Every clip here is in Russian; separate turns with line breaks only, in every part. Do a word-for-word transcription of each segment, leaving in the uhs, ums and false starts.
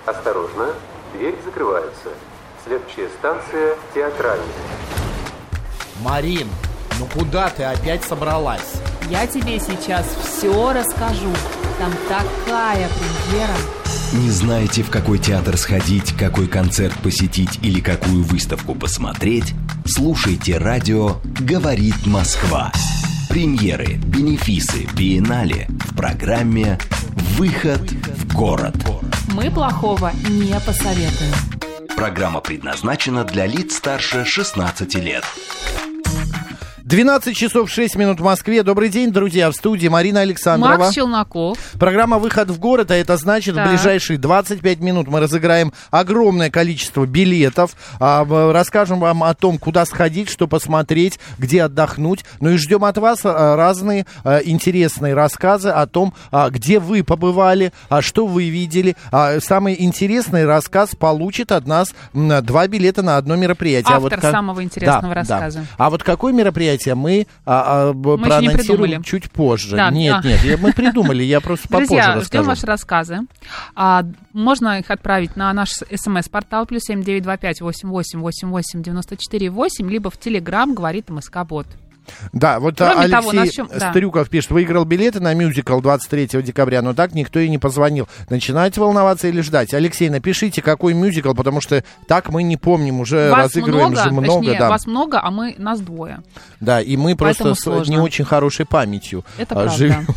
Осторожно, дверь закрывается. Следующая станция Театральная.
Марин, ну куда ты опять собралась?
Я тебе сейчас все расскажу. Там такая премьера.
Не знаете, в какой театр сходить, какой концерт посетить или какую выставку посмотреть? Слушайте радио «Говорит Москва». Премьеры, бенефисы, биеннале в программе «Выход в город».
Мы плохого не посоветуем.
Программа предназначена для лиц старше шестнадцати лет.
двенадцать часов шесть минут в Москве. Добрый день, друзья. В студии Марина Александрова.
Макс Челноков.
Программа «Выход в город», а это значит, да. В ближайшие двадцать пять минут мы разыграем огромное количество билетов. А, расскажем вам о том, куда сходить, что посмотреть, где отдохнуть. Ну и ждем от вас а, разные а, интересные рассказы о том, а, где вы побывали, а, что вы видели. А, самый интересный рассказ получит от нас м, два билета на одно мероприятие.
Автор
а вот,
самого интересного
да,
рассказа.
Да. А вот какое мероприятие мы, а, а,
мы
проанонсируем чуть позже.
Да,
нет,
да.
нет, мы придумали, я просто попозже
Друзья,
расскажу.
ждем ваши рассказы. А, можно их отправить на наш смс-портал плюс семь девять два пять восемь восемь восемь восемь девяносто четыре восемь, либо в Телеграм «Говорит МСК-бот».
Да, вот
Кроме
Алексей
того, начнем, да.
Стрюков пишет: выиграл билеты на мюзикл двадцать третьего декабря, но так никто и не позвонил. Начинаете волноваться или ждать? Алексей, напишите, какой мюзикл, потому что так мы не помним, уже
вас
разыгрываем
много,
же много.
Точнее,
Да.
Вас много, а мы, нас двое.
Да, и мы
Поэтому
просто
сложно.
с не очень хорошей памятью
Это правда.
живем.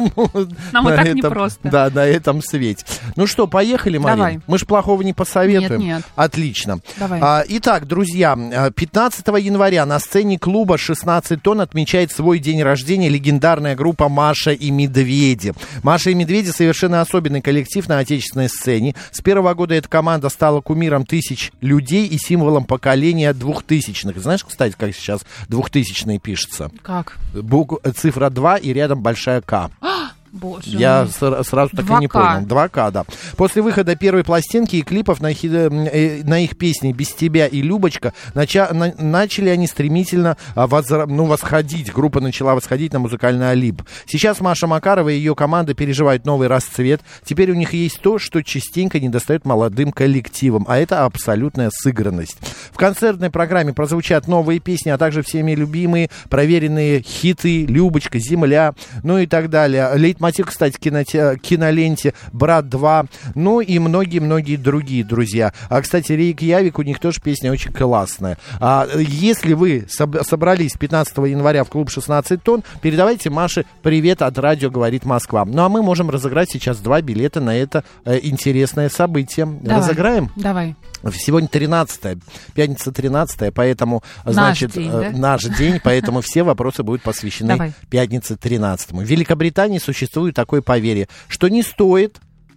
Нам и
на
так
этом,
непросто.
Да, на этом свете. Ну что, поехали, Марин?
Давай.
Мы ж плохого не посоветуем.
Нет, нет.
Отлично.
Давай.
А, итак, друзья, пятнадцатого января на сцене клуба шестнадцать тонн отмечает свой день рождения легендарная группа «Маша и Медведи». «Маша и Медведи» — совершенно особенный коллектив на отечественной сцене. С первого года эта команда стала кумиром тысяч людей и символом поколения двухтысячных. Знаешь, кстати, как сейчас двухтысячные пишется?
Как?
Буква, цифра два и рядом большая «К».
Боже
Я
мой.
с- сразу так
два
и не
ка.
понял. два ка, да. После выхода первой пластинки и клипов на, хи- э, на их песни «Без тебя» и «Любочка» нача- на- начали они стремительно а, возра- ну, восходить. Группа начала восходить на музыкальный Олимп. Сейчас Маша Макарова и ее команда переживают новый расцвет. Теперь у них есть то, что частенько недостает молодым коллективам, а это абсолютная сыгранность. В концертной программе прозвучат новые песни, а также всеми любимые, проверенные хиты «Любочка», «Земля», ну и так далее. Лейтмотив, кстати, киноте- киноленте «Брат два», ну и многие-многие другие, друзья. А, кстати, Рейкьявик, у них тоже песня очень классная. А, если вы соб- собрались пятнадцатого января в клуб шестнадцать тонн, передавайте Маше привет от радио «Говорит Москва». Ну, а мы можем разыграть сейчас два билета на это э, интересное событие.
Давай.
Разыграем?
Давай.
Сегодня тринадцатое, пятница тринадцатое, поэтому,
Наш
значит,
день,
э,
да?
наш день, поэтому все вопросы будут посвящены
Давай.
пятнице тринадцатому. В Великобритании существует такое поверье, что не стоит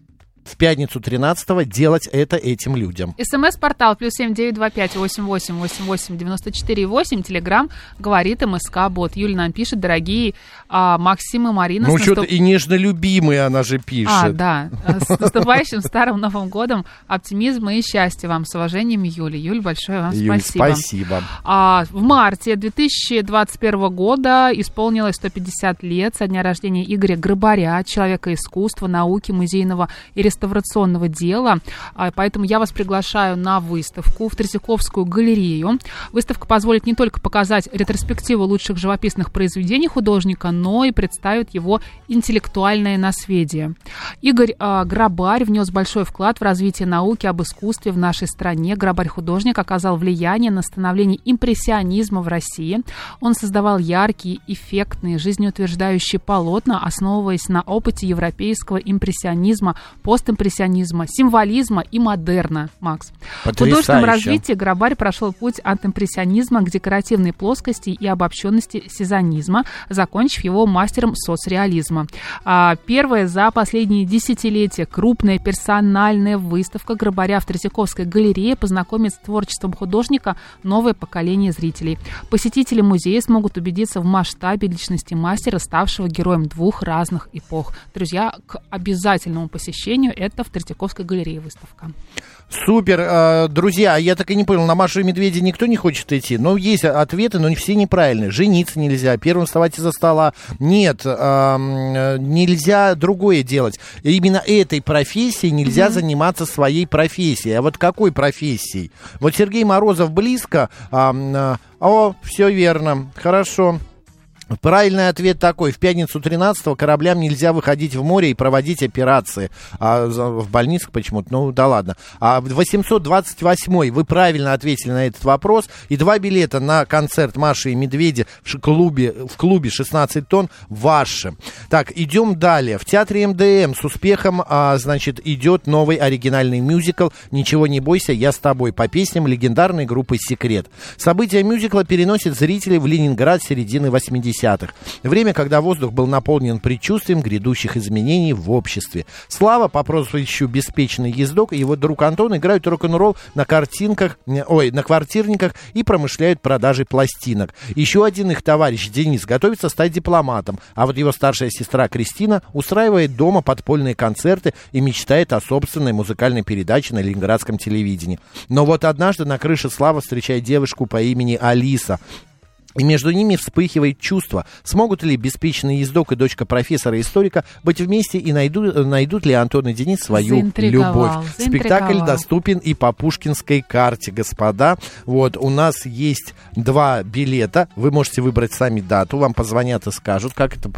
в пятницу тринадцатого делать это этим людям.
СМС-портал плюс семь девять два пять восемь восемь восемь восемь девяносто четыре восемь. Телеграм «Говорит МСК-бот». Юля нам пишет: дорогие а, Максим и Марина.
Ну,
с
что-то
наступ...
и нежно любимые она же пишет.
А, да. С наступающим Старым Новым Годом, оптимизма и счастья вам. С уважением, Юля. Юль, большое вам
Юль,
спасибо.
спасибо.
А, в марте две тысячи двадцать первого года исполнилось сто пятьдесят лет со дня рождения Игоря Грабаря, человека искусства, науки, музейного и реставрационного дела. А, поэтому я вас приглашаю на выставку в Третьяковскую галерею. Выставка позволит не только показать ретроспективу лучших живописных произведений художника, но и представит его интеллектуальное наследие. Игорь а, Грабарь внес большой вклад в развитие науки об искусстве в нашей стране. Грабарь-художник оказал влияние на становление импрессионизма в России. Он создавал яркие, эффектные, жизнеутверждающие полотна, основываясь на опыте европейского импрессионизма, постимпрессионизма, символизма и модерна. Макс. В художественном развитии Грабарь прошел путь от импрессионизма к декоративной плоскости и обобщенности сезонизма, закончив его мастером соцреализма. А, первая за последние десятилетия крупная персональная выставка Грабаря в Третьяковской галерее познакомит с творчеством художника новое поколение зрителей. Посетители музея смогут убедиться в масштабе личности мастера, ставшего героем двух разных эпох. Друзья, к обязательному посещению сожалению, это в Третьяковской галерее выставка.
Супер, друзья, я так и не понял, на Машу и Медведя никто не хочет идти, но есть ответы, но все неправильные. Жениться нельзя, первым вставать из-за стола, нет, нельзя другое делать. Именно этой профессией нельзя mm-hmm. заниматься своей профессией. А вот какой профессией? Вот Сергей Морозов близко, о, все верно, хорошо. Правильный ответ такой: в пятницу тринадцатого кораблям нельзя выходить в море и проводить операции. А в больницах почему-то, ну да ладно. А восемьсот двадцать восьмой вы правильно ответили на этот вопрос. И два билета на концерт Маши и Медведя в клубе, в клубе шестнадцать тонн ваши. Так, идем далее. В театре эм дэ эм с успехом, а, значит, идет новый оригинальный мюзикл «Ничего не бойся, я с тобой» по песням легендарной группы «Секрет». События мюзикла переносят зрителей в Ленинград середины восьмидесятых. Время, когда воздух был наполнен предчувствием грядущих изменений в обществе. Слава по прозвищу «Беспечный ездок» и его друг Антон играют рок-н-ролл на картинках, ой, на квартирниках и промышляют продажей пластинок. Еще один их товарищ Денис готовится стать дипломатом, а вот его старшая сестра Кристина устраивает дома подпольные концерты и мечтает о собственной музыкальной передаче на ленинградском телевидении. Но вот однажды на крыше Слава встречает девушку по имени Алиса. И между ними вспыхивает чувство, смогут ли беспечный ездок и дочка профессора-историка быть вместе и найдут, найдут ли Антон и Денис свою любовь. Спектакль доступен и по пушкинской карте, господа. Вот, у нас есть два билета, вы можете выбрать сами дату, вам позвонят и скажут, как это,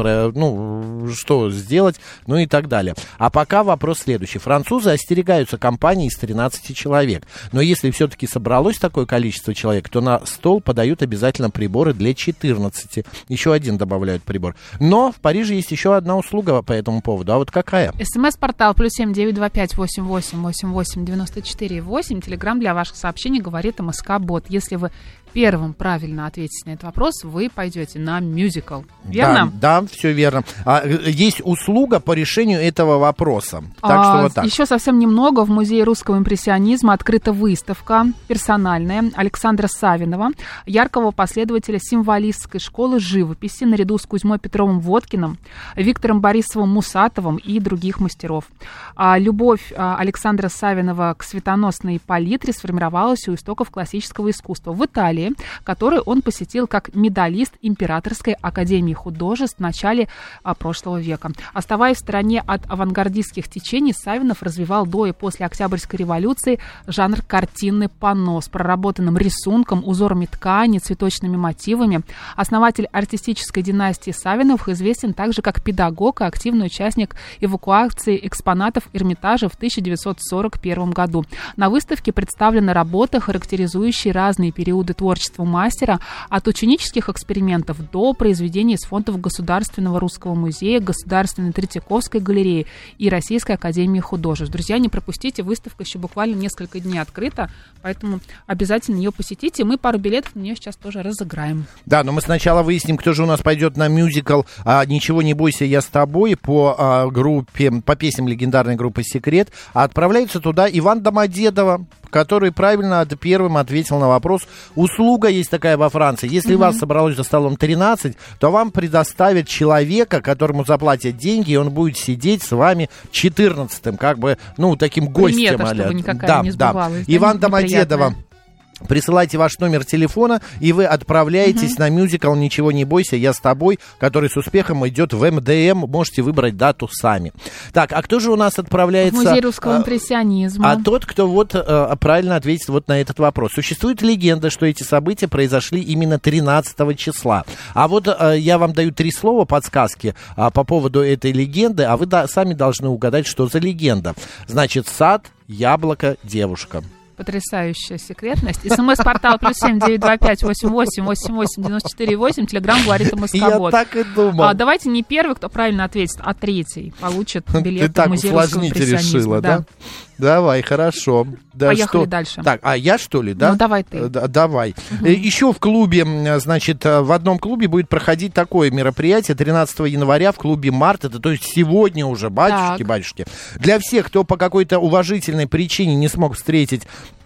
ну, что сделать, ну и так далее. А пока вопрос следующий. Французы остерегаются компании из тринадцати человек, но если все-таки собралось такое количество человек, то на стол подают обязательно прибор для четырнадцати. Еще один добавляют прибор. Но в Париже есть еще одна услуга по этому поводу. А вот какая?
СМС-портал плюс семь девять два пять восемь восемь восемь восемь девяносто четыре восемь. Телеграм для ваших сообщений говорит МСК-бот. Если вы первым правильно ответите на этот вопрос, вы пойдете на мюзикл. Верно?
Да, да, все верно. А, есть услуга по решению этого вопроса. Так а, что вот так.
Еще совсем немного. В Музее русского импрессионизма открыта выставка персональная Александра Савинова, яркого последователя символистской школы живописи, наряду с Кузьмой Петровым-Водкиным, Виктором Борисовым-Мусатовым и других мастеров. А, любовь а, Александра Савинова к светоносной палитре сформировалась у истоков классического искусства в Италии, который он посетил как медалист Императорской академии художеств в начале а, прошлого века. Оставаясь в стороне от авангардистских течений, Савинов развивал до и после Октябрьской революции жанр картинный панно с проработанным рисунком, узорами ткани, цветочными мотивами. Основатель артистической династии Савиновых известен также как педагог и активный участник эвакуации экспонатов Эрмитажа в тысяча девятьсот сорок первом году. На выставке представлены работы, характеризующие разные периоды творчества мастера, от ученических экспериментов до произведений из фондов Государственного русского музея, Государственной Третьяковской галереи и Российской академии художеств. Друзья, не пропустите, выставка еще буквально несколько дней открыта, поэтому обязательно ее посетите. Мы пару билетов на нее сейчас тоже разыграем.
Да, но мы сначала выясним, кто же у нас пойдет на мюзикл а, «Ничего не бойся, я с тобой» по а, группе, по песням легендарной группы «Секрет». А отправляется туда Иван Домодедово, который правильно первым ответил на вопрос. Услуга есть такая во Франции. Если mm-hmm. вас собралось за столом тринадцать, то вам предоставят человека, которому заплатят деньги, и он будет сидеть с вами четырнадцатым, как бы, ну, таким гостем.
Примета, чтобы никакая да, не сбывалась.
Да. Иван Домодедово. Присылайте ваш номер телефона, и вы отправляетесь uh-huh. на мюзикл «Ничего не бойся, я с тобой», который с успехом идет в эм дэ эм. Можете выбрать дату сами. Так, а кто же у нас отправляется?
В Музей русского импрессионизма.
А тот, кто вот а, правильно ответит вот на этот вопрос. Существует легенда, что эти события произошли именно тринадцатого числа. А вот а, я вам даю три слова подсказки а, по поводу этой легенды, а вы да, сами должны угадать, что за легенда. Значит, сад, яблоко, девушка.
Потрясающая секретность. СМС-портал плюс семь девять два пять восемь восемь восемь восемь девяносто четыре восемь. Телеграм говорит МСК-бот.
Я так и думал.
А, давайте не первый, кто правильно ответит, а третий получит билет в Музей русского импрессионизма. Ты так усложнить решила, да? да?
Давай, хорошо. Да,
Поехали
что?
дальше.
Так, а я что ли, да?
Ну, давай ты.
Да, давай.
Угу.
Еще в клубе, значит, в одном клубе будет проходить такое мероприятие тринадцатого января в клубе «Март». Это, то есть, сегодня уже, батюшки, так. батюшки. Для всех, кто по какой-то уважительной причине не смог встретить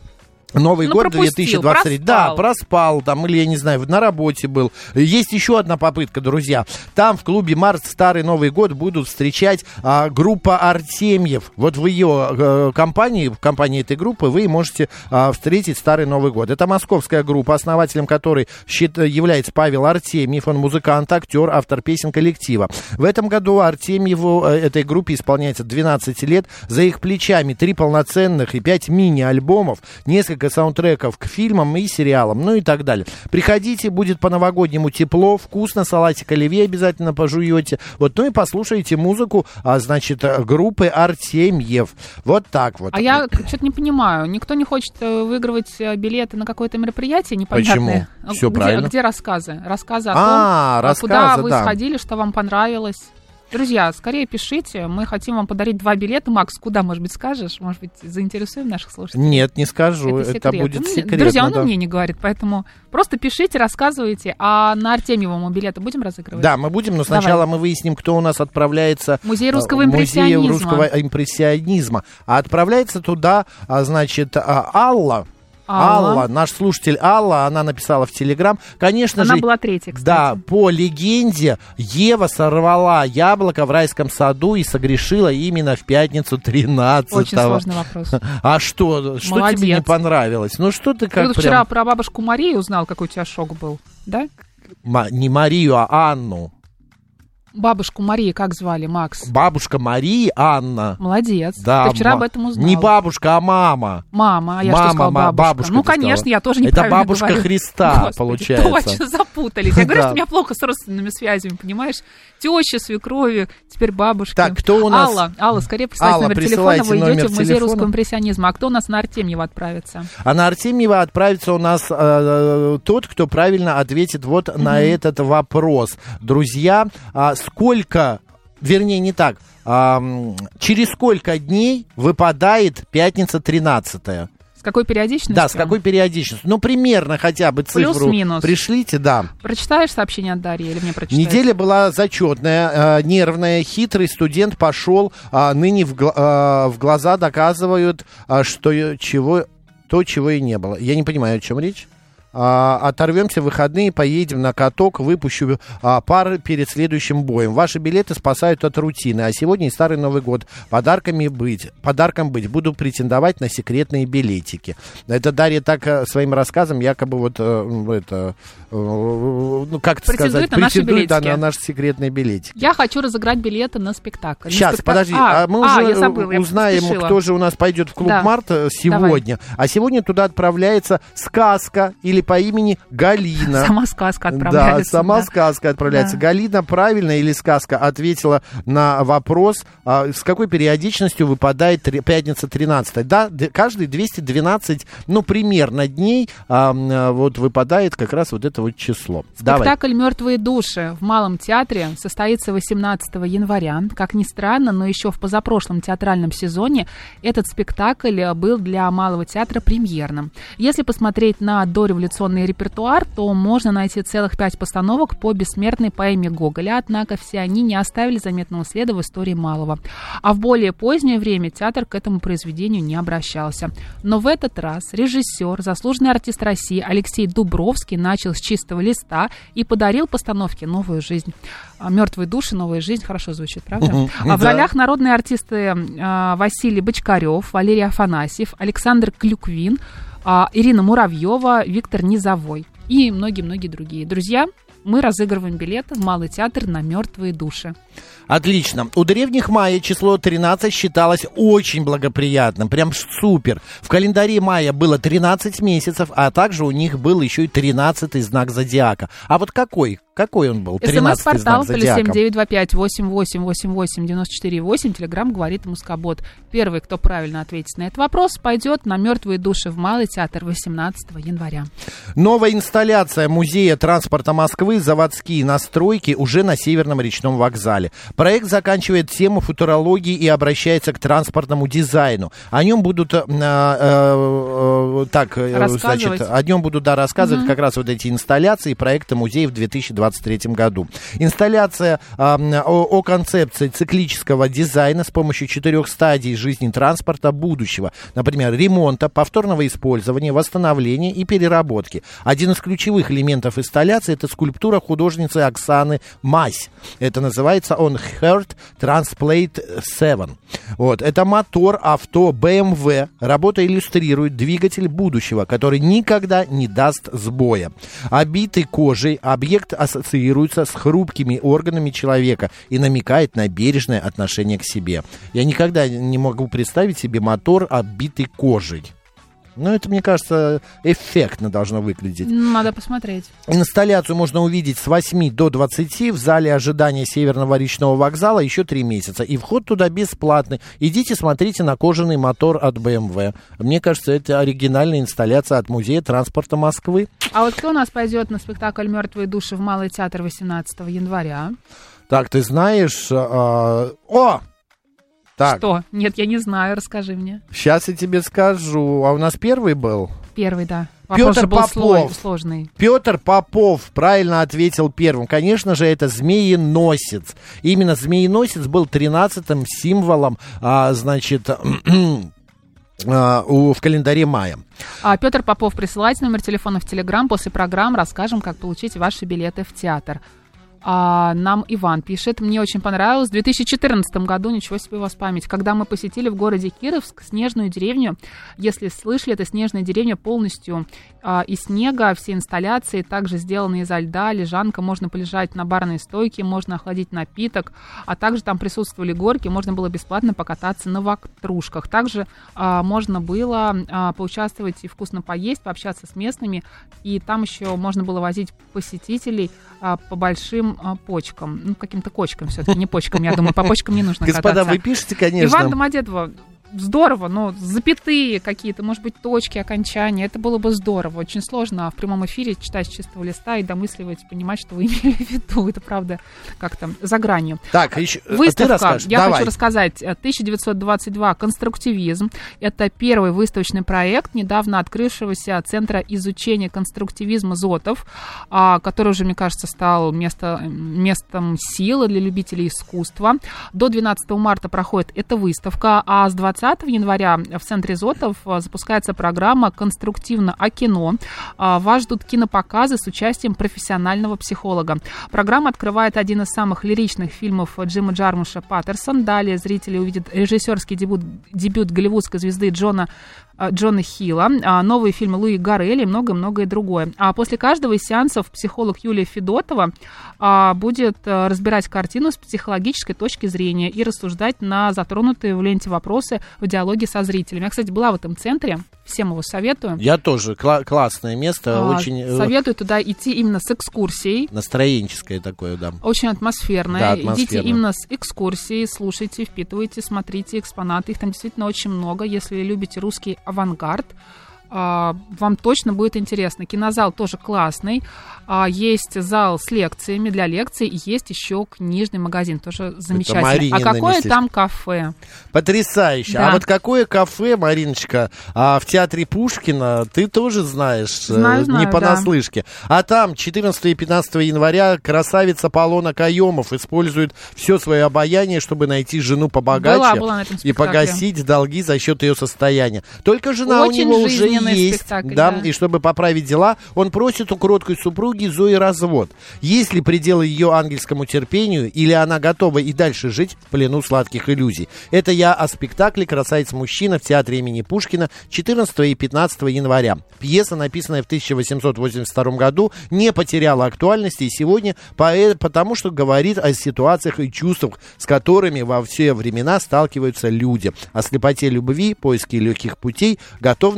Новый
ну,
год две тысячи двадцать третий.
Проспал.
Да, проспал, там, или, я не знаю, на работе был. Есть еще одна попытка, друзья. Там в клубе «Марс» Старый Новый год будут встречать а, группа «Артемьев». Вот в ее а, компании, в компании этой группы вы можете а, встретить Старый Новый год. Это московская группа, основателем которой счит, является Павел Артемьев. Он музыкант, актер, автор песен коллектива. В этом году Артемьеву, этой группе, исполняется двенадцать лет. За их плечами три полноценных и пять мини-альбомов, несколько саундтреков к фильмам и сериалам, ну и так далее. Приходите, будет по-новогоднему тепло, вкусно, салатик оливье обязательно пожуете. Вот, ну и послушайте музыку, а, значит, группы Артемьев. Вот так вот.
А я что-то не понимаю, никто не хочет выигрывать билеты на какое-то мероприятие непонятное.
Почему? Все
где,
правильно.
Где рассказы? Рассказы о
а,
том,
рассказы,
куда вы
да.
сходили, что вам понравилось. Друзья, скорее пишите, мы хотим вам подарить два билета. Макс, куда, может быть, скажешь? Может быть, заинтересуем наших слушателей?
Нет, не скажу, это, это будет ну, секретно.
Друзья, он
да.
мне не говорит, поэтому просто пишите, рассказывайте. А на Артемьева мы билеты будем разыгрывать?
Да, мы будем, но сначала
Давай.
мы выясним, кто у нас отправляется
в Музей русского
импрессионизма.
импрессионизма.
Музей русского импрессионизма. А отправляется туда, значит, Алла. Алла. Алла, наш слушатель Алла, она написала в Телеграм. Конечно
она
же...
Она была третья, кстати.
Да, по легенде, Ева сорвала яблоко в райском саду и согрешила именно в пятницу тринадцатого.
Очень сложный вопрос.
А что? Что
Молодец.
тебе не понравилось? Ну, что ты как
Ты
прям...
вчера про бабушку Марию узнал, какой у тебя шок был, да?
Ма- не Марию, а Анну.
Бабушку Марии как звали, Макс?
Бабушка Марии Анна.
Молодец.
Да,
ты вчера
ма-
об этом узнал.
Не бабушка, а мама.
Мама, а я
мама,
что сказала, бабушка?
бабушка
ну, конечно,
сказала.
я тоже неправильно
Это бабушка
говорю.
Христа,
Господи,
получается.
Точно, запутались. Я говорю,
Да.
что у меня плохо с родственными связями, понимаешь? Теща, свекрови, теперь бабушки.
Так, кто у нас?
Алла, Алла, скорее присылайте
Алла,
номер телефона, вы
присылайте
идете
номер
в Музей
телефона.
русского импрессионизма. А кто у нас на Артемьева отправится?
А на Артемьева отправится у нас э, тот, кто правильно ответит вот mm-hmm. на этот вопрос. Друзья, а сколько... Вернее, не так. А, через сколько дней выпадает пятница тринадцатая?
С какой периодичностью?
Да, с какой периодичностью? Ну, примерно хотя бы цифру
Плюс-минус.
Пришлите, да.
Прочитаешь сообщение от Дарьи или мне прочитать?
Неделя была зачетная, э, нервная, хитрый студент пошел, а ныне в, гл- э, в глаза доказывают, а, что чего, то, чего и не было. Я не понимаю, о чем речь. А, оторвемся в выходные, поедем на каток, выпущу а, пары перед следующим боем. Ваши билеты спасают от рутины, а сегодня и Старый Новый год. Подарками быть, подарком быть. Буду претендовать на секретные билетики. Это Дарья так своим рассказом якобы вот э, это, э, ну как это сказать,
на наши
претендует да,
билетики.
на наши секретные билетики.
Я хочу разыграть билеты на спектакль.
Сейчас,
на спектакль.
подожди,
а,
а мы
а,
уже
я забыла, я
узнаем,
поспешила.
кто же у нас пойдет в клуб
Да.
«Март» сегодня. Давай. А сегодня туда отправляется сказка или по имени Галина.
Сама сказка отправляется.
Да, сама
да.
сказка отправляется.
Да.
Галина правильно или сказка ответила на вопрос, а, с какой периодичностью выпадает три, пятница тринадцатая. Да, д- каждые двести двенадцать, ну, примерно дней а, а, вот выпадает как раз вот это вот число.
Спектакль «Мертвые души» в Малом театре состоится восемнадцатого января. Как ни странно, но еще в позапрошлом театральном сезоне этот спектакль был для Малого театра премьерным. Если посмотреть на дореволюционный репертуар, то можно найти целых пять постановок по бессмертной поэме Гоголя, однако все они не оставили заметного следа в истории Малого. А в более позднее время театр к этому произведению не обращался. Но в этот раз режиссер, заслуженный артист России Алексей Дубровский начал с чистого листа и подарил постановке новую жизнь. «Мертвые души», новая жизнь, хорошо звучит, правда?
Uh-huh.
А в
Да.
ролях народные артисты а, Василий Бочкарев, Валерий Афанасьев, Александр Клюквин, а, Ирина Муравьева, Виктор Низовой и многие-многие другие. Друзья, мы разыгрываем билеты в Малый театр на «Мертвые души».
Отлично. У древних майя число тринадцать считалось очень благоприятным, прям супер. В календаре майя было тринадцать месяцев, а также у них был еще и тринадцатый знак зодиака. А вот какой? Какой он был? тринадцатый
СМС-портал
знак
плюс
зодиака.
семь девять два пять восемь восемь восемь восемь девяносто четыре восемь. Телеграм говорит Мускобот. Первый, кто правильно ответит на этот вопрос, пойдет на «Мертвые души» в Малый театр восемнадцатого января.
Новая инсталляция Музея транспорта Москвы «Заводские настройки» уже на Северном речном вокзале. Проект заканчивает тему футурологии и обращается к транспортному дизайну. О нем будут, э, э, э, так, значит, о нем будут, да, рассказывать угу. как раз вот эти инсталляции проекта музея в две тысячи двадцать третьем году. Инсталляция э, о, о концепции циклического дизайна с помощью четырех стадий жизни транспорта будущего. Например, ремонта, повторного использования, восстановления и переработки. Один из ключевых элементов инсталляции — это скульптура художницы Оксаны Мась. Это называется On Heart Transplate семь. Вот. Это мотор авто бэ эм вэ. Работа иллюстрирует двигатель будущего, который никогда не даст сбоя. Обитый кожей объект ассоциируется с хрупкими органами человека и намекает на бережное отношение к себе. Я никогда не могу представить себе мотор, оббитый кожей. Ну, это, мне кажется, эффектно должно выглядеть.
Надо посмотреть.
Инсталляцию можно увидеть с восьми до двадцати в зале ожидания Северного речного вокзала еще три месяца. И вход туда бесплатный. Идите, смотрите на кожаный мотор от бэ эм вэ. Мне кажется, это оригинальная инсталляция от Музея транспорта Москвы.
А вот кто у нас пойдет на спектакль «Мертвые души» в Малый театр восемнадцатого января?
Так, ты знаешь... Э, о! Так.
Что? Нет, я не знаю, расскажи мне.
Сейчас я тебе скажу. А у нас первый был?
Первый, да. Вопрос
Петр
был
Попов.
Сложный.
Петр Попов правильно ответил первым. Конечно же, это змееносец. Именно змееносец был тринадцатым символом, а, значит... в календаре мая.
А, Петр Попов, присылайте номер телефона в Телеграм. После программ расскажем, как получить ваши билеты в театр. А, нам Иван пишет: мне очень понравилось. В две тысячи четырнадцатом году, ничего себе у вас память, когда мы посетили в городе Кировск снежную деревню. Если слышали, это снежная деревня полностью а, из снега, все инсталляции также сделаны изо льда, лежанка, можно полежать на барной стойке, можно охладить напиток, а также там присутствовали горки, можно было бесплатно покататься на ватрушках. Также а, можно было а, поучаствовать и вкусно поесть, пообщаться с местными, и там еще можно было возить посетителей а, по большим почкам, ну, каким-то кочкам все-таки, не почкам, я думаю, по почкам не нужно кататься.
Господа, вы пишете, конечно.
Иван Домодедово, здорово, но запятые какие-то, может быть, точки, окончания, это было бы здорово. Очень сложно в прямом эфире читать с чистого листа и домысливать, понимать, что вы имели в виду. Это, правда, как-то за гранью.
Так, еще...
Выставка, я Давай. хочу рассказать, тысяча девятьсот двадцать два «Конструктивизм». Это первый выставочный проект недавно открывшегося Центра изучения конструктивизма ЗОТов, который уже, мне кажется, стал место, местом силы для любителей искусства. До двенадцатого марта проходит эта выставка, а с двадцатого января в Центре ЗОТов запускается программа «Конструктивно о кино». Вас ждут кинопоказы с участием профессионального психолога. Программа открывает один из самых лиричных фильмов Джима Джармуша «Паттерсон». Далее зрители увидят режиссерский дебют, дебют голливудской звезды Джона Джона Хилла, новые фильмы Луи Гаррелли и многое-многое другое. А после каждого из сеансов психолог Юлия Федотова будет разбирать картину с психологической точки зрения и рассуждать на затронутые в ленте вопросы в диалоге со зрителями. Я, кстати, была в этом центре, всем его советую.
Я тоже, Кла- классное место.
А,
очень...
Советую туда идти именно с экскурсией.
Настроенческое такое, да.
Очень атмосферное.
Да, атмосферно.
Идите именно с экскурсией, слушайте, впитывайте, смотрите экспонаты. Их там действительно очень много. Если любите русский авангард, вам точно будет интересно. Кинозал тоже классный. Есть зал с лекциями для лекций. И есть еще книжный магазин. Тоже замечательный. А какое местечко. Там кафе?
Потрясающе. Да. А вот какое кафе, Мариночка, а в театре Пушкина, ты тоже знаешь.
Знаю, знаю,
не понаслышке. Да. А там четырнадцатого и пятнадцатого января красавица Полона Каемов использует все свое обаяние, чтобы найти жену побогаче.
Была, была на этом спектакле.
И погасить долги за счет ее состояния. Только жена
Очень
у него уже есть,
спектакль,
да,
да,
и чтобы поправить дела, он просит у кроткой супруги Зои развод. Есть ли пределы ее ангельскому терпению, или она готова и дальше жить в плену сладких иллюзий? Это я о спектакле «Красавица-мужчина» в театре имени Пушкина четырнадцатого и пятнадцатого января. Пьеса, написанная в тысяча восемьсот восемьдесят втором году, не потеряла актуальности и сегодня, потому что говорит о ситуациях и чувствах, с которыми во все времена сталкиваются люди. О слепоте любви, поиске легких путей, готовности обмануть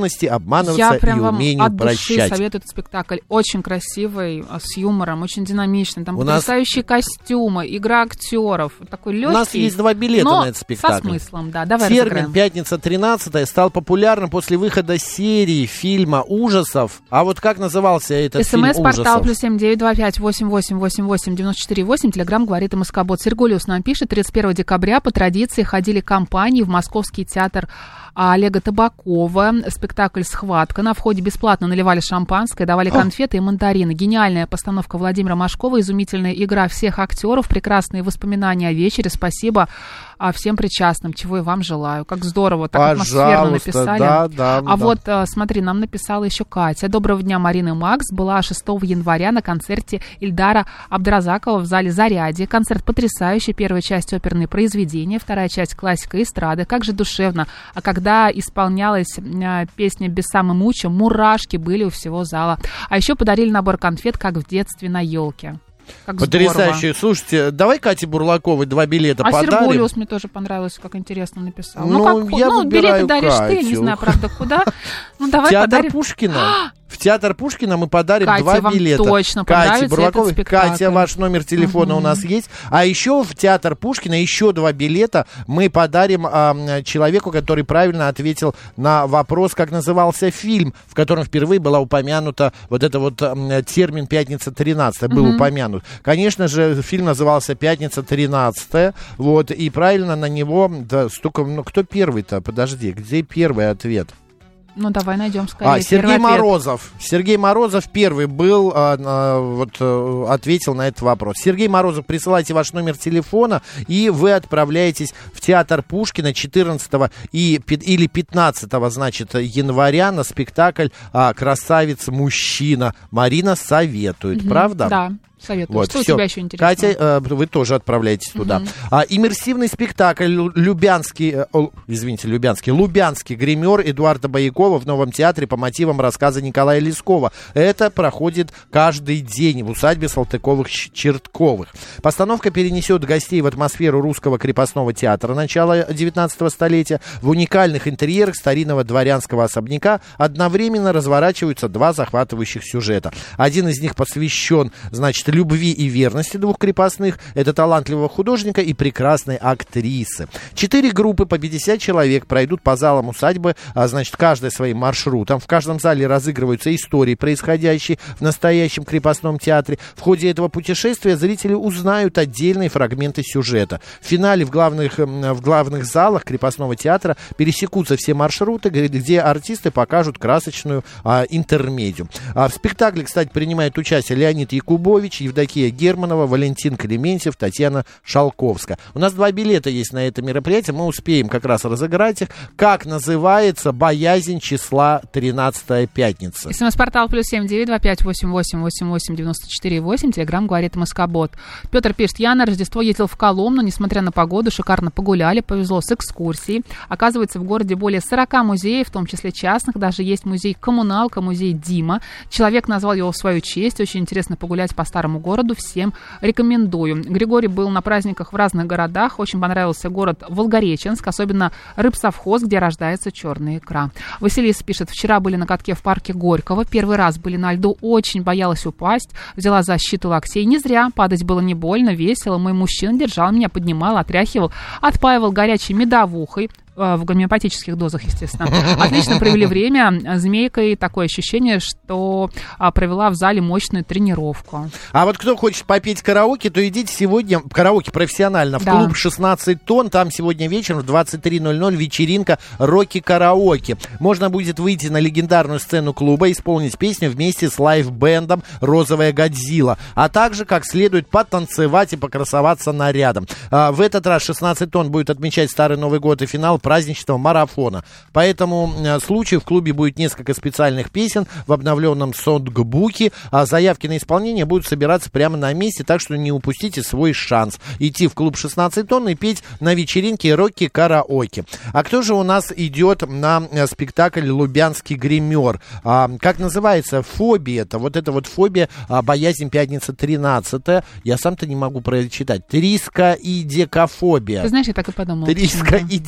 обманываться и умению
от души
прощать.
советую этот спектакль. Очень красивый, с юмором, очень динамичный. Там
У
потрясающие
нас...
костюмы, игра актеров. Такой легкий.
У нас есть два билета
но
на этот спектакль.
со смыслом, да. Давай
Термин
разыграем.
«Пятница тринадцатая» стал популярным после выхода серии фильма ужасов. А вот как назывался этот фильм ужасов?
СМС-портал плюс семь девять два пять восемь восемь восемь восемь девяносто четыре восемь. Телеграм говорит МСК-бот. Сергулиус нам пишет. тридцать первого декабря по традиции ходили компании в Московский театр Олега Табакова. Спектакль «Схватка». На входе бесплатно наливали шампанское, давали конфеты и мандарины. Гениальная постановка Владимира Машкова, изумительная игра всех актеров, прекрасные воспоминания о вечере. Спасибо всем причастным, чего и вам желаю. Как здорово, так
Пожалуйста,
атмосферно написали.
Да, да,
а
да.
вот, смотри, нам написала еще Катя. Доброго дня, Марина и Макс. Была шестого января на концерте Ильдара Абдразакова в зале «Зарядье». Концерт потрясающий. Первая часть оперные произведения, вторая часть классика эстрады. Как же душевно. А когда исполнялась а, песня «Без самомуча», мурашки были у всего зала. А еще подарили набор конфет, как в детстве на елке. Как
Потрясающе.
Здорово.
Слушайте, давай Кате Бурлаковой два билета
а
подарим.
А Сергулиус мне тоже понравилось, как интересно написал.
Ну,
ну, как,
я
ну билеты даришь
Катю.
ты, не знаю, правда, куда. Ну, давай
Театр
подарим.
Пушкина. В театр Пушкина мы подарим
Катя,
два
вам
билета.
точно
Кате Бурлаковой.
спектакль.
Катя, ваш номер телефона
угу.
у нас есть. А еще в театр Пушкина еще два билета мы подарим а, человеку, который правильно ответил на вопрос, как назывался фильм, в котором впервые была упомянута вот это вот а, термин «Пятница тринадцатая» был угу. упомянут. Конечно же, фильм назывался «Пятница тринадцатая». Вот, и правильно на него... Да, столько, ну, кто первый-то? Подожди, где первый ответ?
Ну, давай найдем скорее.
А, Сергей Морозов. Сергей Морозов первый был, а, а, вот, а, ответил на этот вопрос. Сергей Морозов, присылайте ваш номер телефона, и вы отправляетесь в театр Пушкина четырнадцатого и, или пятнадцатого, значит, января на спектакль а, «Красавец-мужчина». Марина советует, угу, правда?
Да. Советую.
Вот,
что
все.
у тебя еще интересного?
Катя, э, вы тоже отправляетесь туда. Uh-huh. А, иммерсивный спектакль «Любянский», э, о, извините, «Любянский», «Лубянский гример» Эдуарда Боякова в Новом театре по мотивам рассказа Николая Лескова. Это проходит каждый день в усадьбе Салтыковых-Чертковых. Постановка перенесет гостей в атмосферу русского крепостного театра начала девятнадцатого столетия. В уникальных интерьерах старинного дворянского особняка одновременно разворачиваются два захватывающих сюжета. Один из них посвящен, значит, любви и верности двух крепостных, это талантливого художника и прекрасной актрисы. Четыре группы по пятьдесят человек пройдут по залам усадьбы, а, значит, каждая своим маршрутом. В каждом зале разыгрываются истории, происходящие в настоящем крепостном театре. В ходе этого путешествия зрители узнают отдельные фрагменты сюжета. В финале в главных, в главных залах крепостного театра пересекутся все маршруты, где артисты покажут красочную а, интермедию. А в спектакле, кстати, принимает участие Леонид Якубович, Евдокия Германова, Валентин Клементьев, Татьяна Шалковская. У нас два билета есть на это мероприятие, мы успеем как раз разыграть их. Как называется «Боязнь числа тринадцатая пятница»?
СМС-портал плюс семь девять два пять восемь восемь восемь восемь девяносто четыре восемь. Телеграм говорит МСК-бот. Петр пишет: я на Рождество ездил в Коломну, несмотря на погоду, шикарно погуляли, повезло с экскурсией. Оказывается, в городе более сорока музеев, в том числе частных, даже есть музей «Коммуналка», музей «Дима». Человек назвал его в свою честь, очень интересно погулять по старому городу, всем рекомендую. Григорий был на праздниках в разных городах, очень понравился город Волгореченск, особенно рыбсовхоз, где рождается черная икра. Василиса пишет: вчера были на катке в парке Горького, первый раз были на льду, очень боялась упасть, взяла защиту локтей, не зря, падать было не больно, весело, мой мужчина держал меня, поднимал, отряхивал, отпаивал горячей медовухой, в гомеопатических дозах, естественно. Отлично провели время. Змейкой такое ощущение, что а, провела в зале мощную тренировку.
А вот кто хочет попеть караоке, то идите сегодня, караоке профессионально, в да. клуб шестнадцать тонн. Там сегодня вечером в двадцать три ноль ноль вечеринка «Рокки-караоке». Можно будет выйти на легендарную сцену клуба, исполнить песню вместе с лайв-бендом «Розовая Годзилла», а также как следует потанцевать и покрасоваться нарядом. А, в этот раз шестнадцать тонн будет отмечать Старый Новый год и финал праздничного марафона. По этому э, случаю в клубе будет несколько специальных песен в обновленном сонгбуке, а заявки на исполнение будут собираться прямо на месте, так что не упустите свой шанс идти в клуб шестнадцать тонн и петь на вечеринке «Рокки-караоке». А кто же у нас идет на э, спектакль «Лубянский гример»? А, как называется? Фобия. Это вот эта вот фобия, а, боязнь пятница тринадцатая. Я сам-то не могу прочитать. Трискоидекофобия.
Ты знаешь, я так и подумала.
Трискоидекофобия.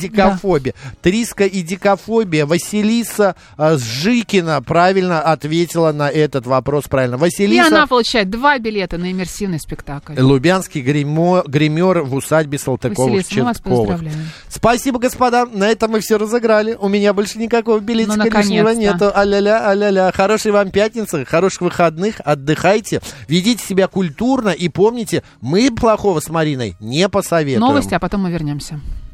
трискофобия. Триска и дикофобия. Василиса э, Жикина правильно ответила на этот вопрос. Правильно. Василиса...
И она получает два билета на иммерсивный спектакль.
Лубянский гримо... гример в усадьбе Салтыковых-Чертковых. Спасибо, господа. На этом мы все разыграли. У меня больше никакого билетика ну, лишнего нету. А-ля-ля, а-ля-ля. Хорошей вам пятницы, хороших выходных. Отдыхайте. Ведите себя культурно и помните, мы плохого с Мариной не посоветуем.
Новости, а потом мы вернемся.